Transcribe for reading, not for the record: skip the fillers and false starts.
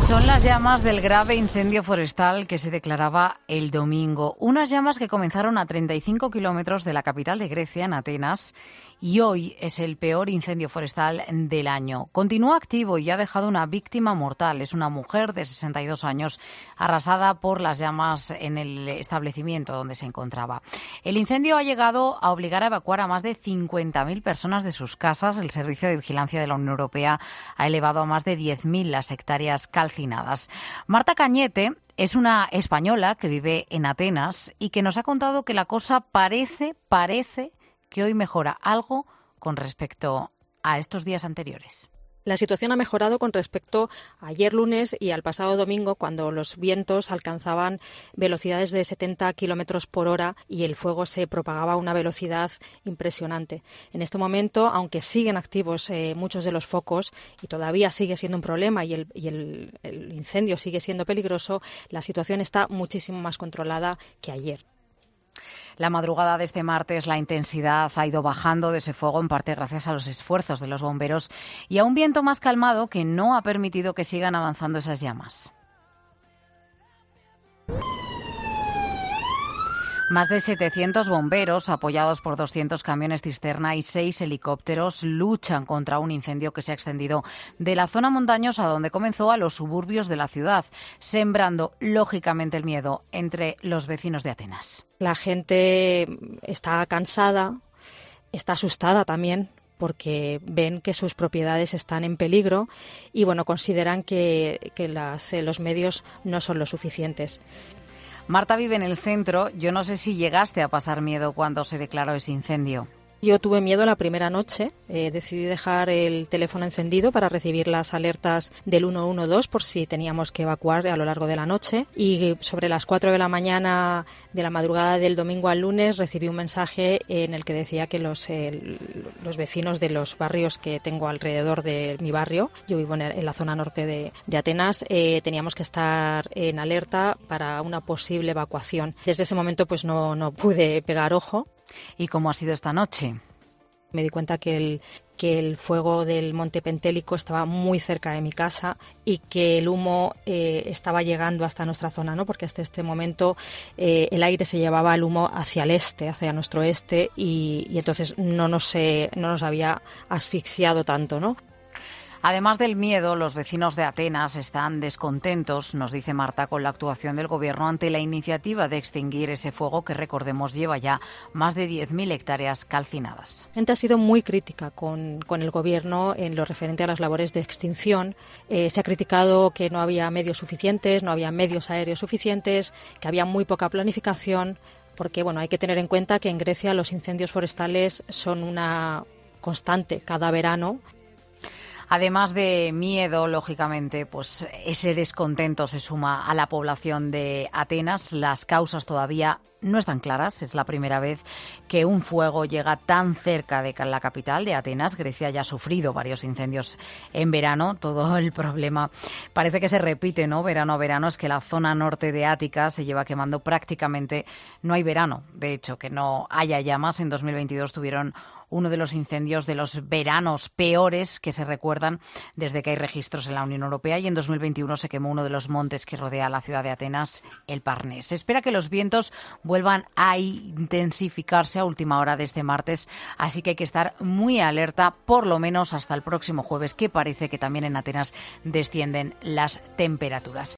Son las llamas del grave incendio forestal que se declaraba el domingo. Unas llamas que comenzaron a 35 kilómetros de la capital de Grecia, en Atenas, y hoy es el peor incendio forestal del año. Continúa activo y ha dejado una víctima mortal. Es una mujer de 62 años arrasada por las llamas en el establecimiento donde se encontraba. El incendio ha llegado a obligar a evacuar a más de 50.000 personas de sus casas. El Servicio de Vigilancia de la Unión Europea ha elevado a más de 10.000 las hectáreas calcinadas. Marta Cañete es una española que vive en Atenas y que nos ha contado que la cosa parece que hoy mejora algo con respecto a estos días anteriores. La situación ha mejorado con respecto a ayer lunes y al pasado domingo, cuando los vientos alcanzaban velocidades de 70 kilómetros por hora y el fuego se propagaba a una velocidad impresionante. En este momento, aunque siguen activos muchos de los focos y todavía sigue siendo un problema y el incendio sigue siendo peligroso, la situación está muchísimo más controlada que ayer. La madrugada de este martes la intensidad ha ido bajando de ese fuego, en parte gracias a los esfuerzos de los bomberos y a un viento más calmado que no ha permitido que sigan avanzando esas llamas. Más de 700 bomberos, apoyados por 200 camiones cisterna y 6 helicópteros, luchan contra un incendio que se ha extendido de la zona montañosa donde comenzó a los suburbios de la ciudad, sembrando lógicamente el miedo entre los vecinos de Atenas. La gente está cansada, está asustada también, porque ven que sus propiedades están en peligro y consideran que los medios no son lo suficientes. Marta vive en el centro. Yo no sé si llegaste a pasar miedo cuando se declaró ese incendio. Yo tuve miedo la primera noche. Decidí dejar el teléfono encendido para recibir las alertas del 112 por si teníamos que evacuar a lo largo de la noche. Y sobre las 4 de la mañana de la madrugada del domingo al lunes recibí un mensaje en el que decía que los vecinos de los barrios que tengo alrededor de mi barrio, yo vivo en la zona norte de Atenas, teníamos que estar en alerta para una posible evacuación. Desde ese momento no pude pegar ojo. ¿Y cómo ha sido esta noche? Me di cuenta que el fuego del Monte Pentélico estaba muy cerca de mi casa y que el humo estaba llegando hasta nuestra zona, ¿no? Porque hasta este momento el aire se llevaba el humo hacia el este, hacia nuestro este, y entonces no nos había asfixiado tanto, ¿no? Además del miedo, los vecinos de Atenas están descontentos, nos dice Marta, con la actuación del Gobierno ante la iniciativa de extinguir ese fuego que, recordemos, lleva ya más de 10.000 hectáreas calcinadas. La gente ha sido muy crítica con el Gobierno en lo referente a las labores de extinción. Se ha criticado que no había medios suficientes, no había medios aéreos suficientes, que había muy poca planificación, porque hay que tener en cuenta que en Grecia los incendios forestales son una constante cada verano. Además de miedo, lógicamente, ese descontento se suma a la población de Atenas. Las causas todavía no están claras. Es la primera vez que un fuego llega tan cerca de la capital de Atenas. Grecia ya ha sufrido varios incendios en verano. Todo el problema parece que se repite, ¿no? Verano a verano. Es que la zona norte de Ática se lleva quemando prácticamente. No hay verano. De hecho, que no haya llamas. En 2022 tuvieron uno de los incendios de los veranos peores que se recuerdan desde que hay registros en la Unión Europea, y en 2021 se quemó uno de los montes que rodea la ciudad de Atenas, el Parnés. Se espera que los vientos vuelvan a intensificarse a última hora de este martes, así que hay que estar muy alerta, por lo menos hasta el próximo jueves, que parece que también en Atenas descienden las temperaturas.